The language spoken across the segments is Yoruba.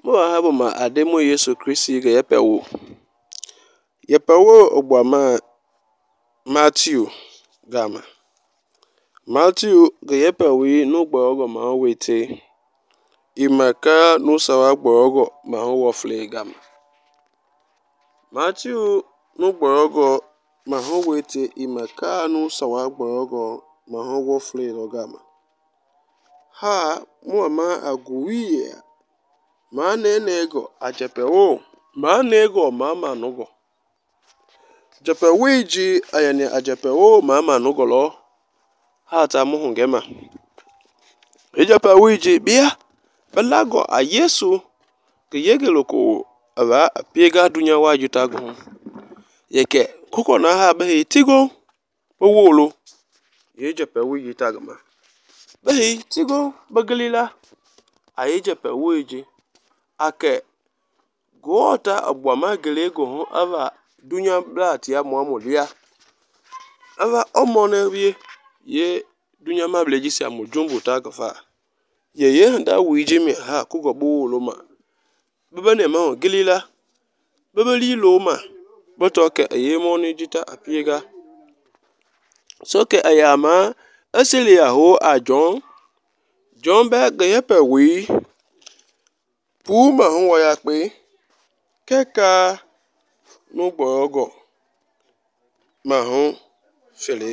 Mo habo ma ademo Yesu Kristi ga yepewo. Yepewo ogbama Matthew gama. Matthew ga yepewi no gbogo ma wete. Imaka no sawa gbogo ma wofle gama. Matthew no gbogo ma wete imaka no sawa gbogo ma wofle lo gama. Ha muama aguwiye. Ma nego ajepewo. Ma nego mama nugo. Jepeweji ayani ajepewo mama nugo lo. Ha ta muhu ngema. Ejepeweji bia. Balago a Yesu. Ke yege loko aba piega dunya wajuta gu. Yeke kuko na ha behi tigo. Owolo. Yejepeweji tagma. Behi tigo bagalila. Ayejepeweji. Ake gota abwama gelego ho ava dunya blat ya muamulia ava omone ye dunya mableji si amujumbu tagafa ye nda wiji mi ha kugo bulo ma bebe ne ma gelila bebe li lo ma botoke ye moni jita apiega soke ayama asili ya ho a John be geyepe wi Puma huwa ya pe keka n'ugbogo ma hu fele.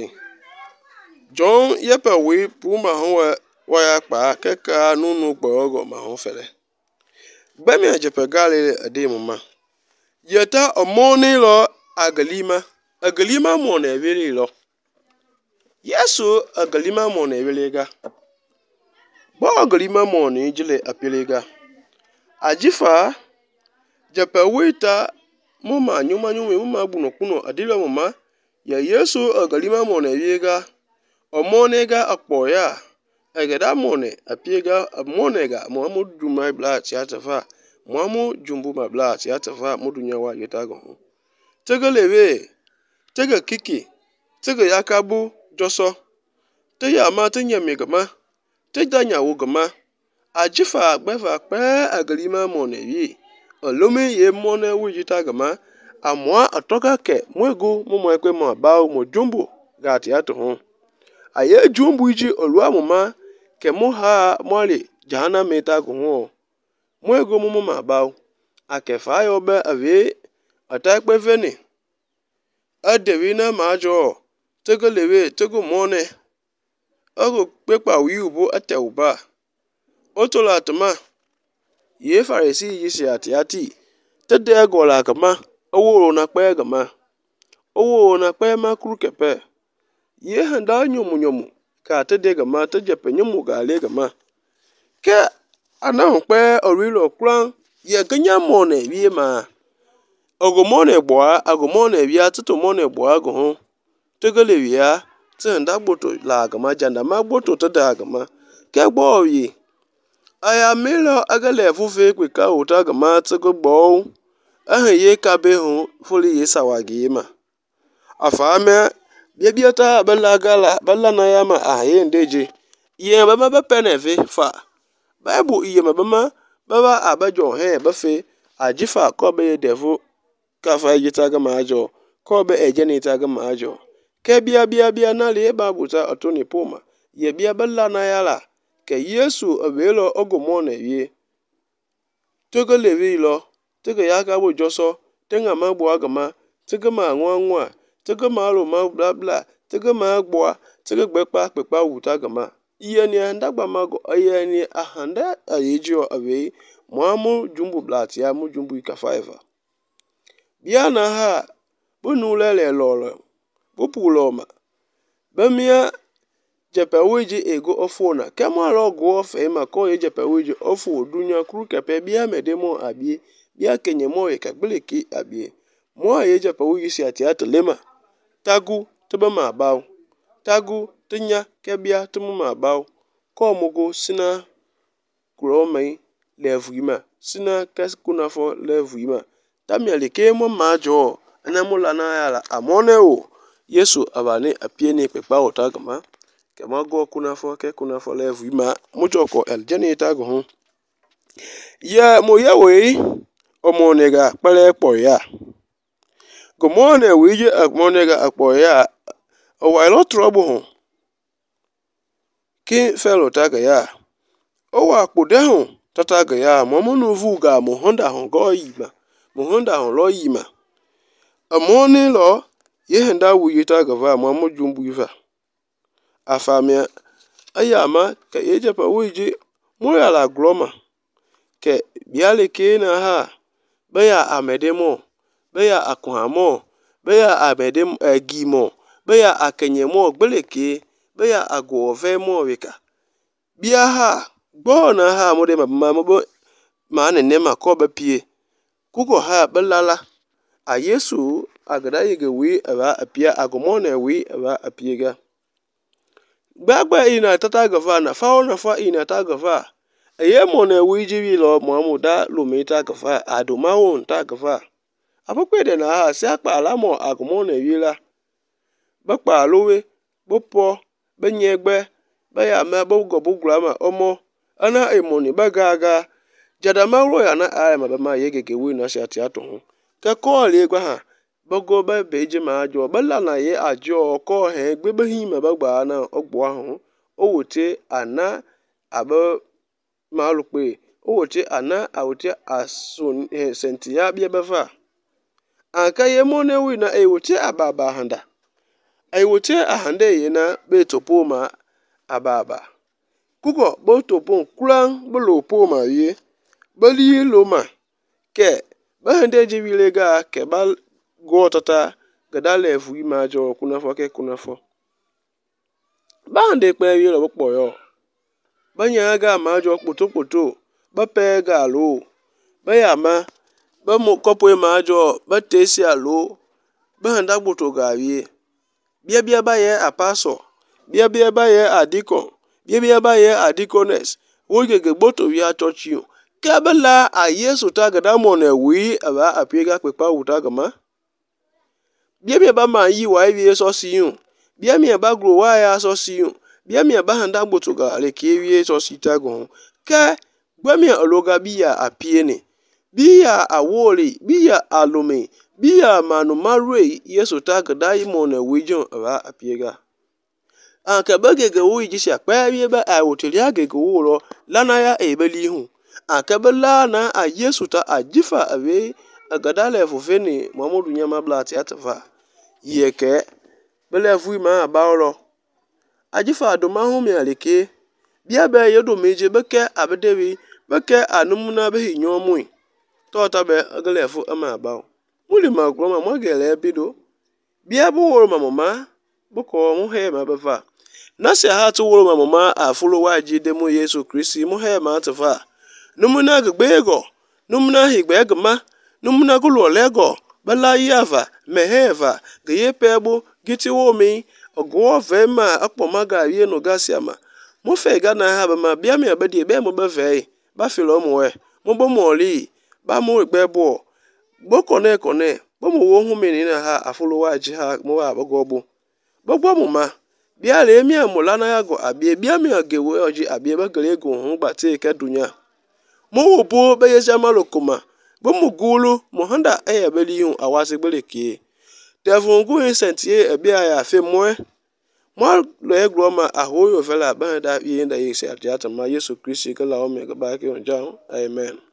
John yepe we puma huwa ya pa keka n'ugbogo ma hu fele. Gbemi ajepe Galile ade mama. Yeta omoni lo agalima mo na ewele lo. Yesu agalima mo na ewele ga. Bo agalima mo na ijile apele ga. Ajifa Japawita muma nyuma muma bunokuno adila mama ya Yesu agalima mone yega omonega akpoya agada mone apiega amonega muamu dumai blat ya tafa muamu jumbu ma blat ya tafa mudunya wa yetago tegalewe tega kiki tega yakabu joso te ya ma te nyamegama te danya wugama Ajifa gbefa pe agalima mone yi olome ye mone wujita gama amwa atoka ke mwego mo ekwe mo ba mo jumbo gati ato ho aye jumbo iji olua mama ke mo ha mole jahana meta go ho mwego mo ma ba akefa yo be ave atakpe veni adewina majo tegelewe tego mone ogo pepa wi ubo ateuba Otola atma ye farisi yisi ati tede agola kama owo na pe gama owo na pe makru kepe ye handa nyomu ka tede gama teje penyumu ga le gama ke ana pe orilo kran ye ganya mone wie ma ogomone bia tutu mone gbo ago ho tegele wia te nda gboto la gama janda ma gboto tada gama ke gbo yi aya melo agale fufe kweka uta gama tsego gbo ye kabe hu fuli ye sawagi ma afame bieta bala na ya ma ye ndeje ye ba ma penefe fa bible ye ma ba abajo he ba fe ajifa ko be devu ka fa yita gama ajo ko be ejenita gama ajo ke bia na le ba buta otoni puma ye bia bala na ya la ke Yesu abelo ogomone ye tego lewi lo tego ya ka bo joso tenga ma gbo agama tego ma nwa tego ma lo ma bla bla tego ma gbo tego pepa wuta gama iye ni ndagba mago iye ni ahanda ayejo awe muamu jumbu blat ya mu jumbu ika 5 bia na ha bunu lele lolo bupulo ma bemia Jepeweji ego ofona kema lo go ofe ma ko ye jepeweji ofo dunya kru kepe bia medemo abie bia kenye mo ye kagbeleki abie mo ye jepeweji si ati atlema tagu tebe ma bawo tagu tinya kebia tumu ma bawo ko mogo sina kromai levuima sina kaskunafo levuima tamiale ke mo majo anamula na yala amone o Yesu abane apie ni pepa otagama kema go kunafo ke kunafo levu ma mujoko el jenita go ya mo ya we omonega pale po ya gomone wije akmonega akpo ya o wa lo trouble ki felo taga ya o wa kpode hu tataga ya mo nu vuga mo honda hu go yima mo honda hu lo yima amoni lo ye nda wuyi taga va mo jumbu va afamia ayama ka yeje pa wije mo ya la gloma ke biale ke na ha baya amedemo baya akwamo baya abedem agimo baya akenyemo gbeleke baya agove mo wika bia ha gbo na ha mo de mama mo bo ma ne ma ko ba pie kuko ha belala a yesu agada yege wi aba apia agomo na wi aba apiega gbagba ina tata gava na fa na fa ina ta gava eye mo na wi jiwi lo mo mo da lo me ta gava adoma won ta gava abokwe de na ha si akpa ala mo agomo na wi la ba pa lowe bo po be nyegbe ba ya ma bo go bo grama omo ana emoni ba gaga jada ma ro ya na a ma ba ma yege ge wi na sha ti ato ho ke ko le gwa ha bogo ba beje ma ajo bala na ye ajo ko he gbe be hi ma ba gba na ogbo ahun o wote ana abo ma lu pe o wote ana awote asun sentia bia befa aka ye mo na wi na e wote ababa handa e wote ahanda ye na be topo ma ababa kuko bo topo kuran bo lo po ma ye bali lo ma ke ba hande je wi le ga ke ba go tata gada le fu ma jo kuna fo ke kuna fo ba hande pe wi lo po yo ba nya ga ma jo poto ba pe ga lo ba ya ma ba mo kopo ma jo ba te si alo ba handa gboto ga wi bia ba ye apaso bia ba ye adiko bia ba ye adikones wo gege gboto wi a church yo ke bela a yesu ta gada mo na wi aba apiega pe pa wuta gama bia ba ma yi wa wi so si yo bia mi ba gro wa ya so si yo bia mi ba handa gboto ga le ke wi so si ta go ke gba mi ologa bia apie ni bia awori bia alome bia manu marwe yesu ta gada yi mo na wi jo aba apiega anka bagege wo yi sia pa wi ba a woteli agege wo ro lana ya ebeli hu akabela na a yesu ta ajifa awe agada le fofeni muhammadu nyama blati atfa yeke bele fu ma abaolo ajifa adoma hu mi aleke bia be yedo meje beke abedewi beke anumuna be hinyomu tota be agale fu ama abao muli ma groma mo gele bido bia bu woro mama buko mu he ma befa nasi ha tu woro mama afulo waji demo yesu kristi mu he ma atfa numuna gbego numuna higbe gma numuna gulo lego bala yava meheva gye pebo giti womi ogwo vema akpomaga ye no gasiama mo fe ga na ha ba ma bia mi abadi be mo be ve ba filo mo we mo bo mo li ba mo gbe bo bo kone bo mo wo hu mi ni na ha afulo waji ha mo wa bogo bo mo ma bia le mi amola na ya go abie bia mi agewe oji abie ba gele go hu gba te ke dunya mo wo bo be ye jama lokoma bo mu gulu mo handa e beli hu awase gbeleke devon go insentie e bia ya fe mo lo e gloma ahoyo fela ba da ye nda ye se atiata ma yesu kristi kala o me ga ba ke on amen.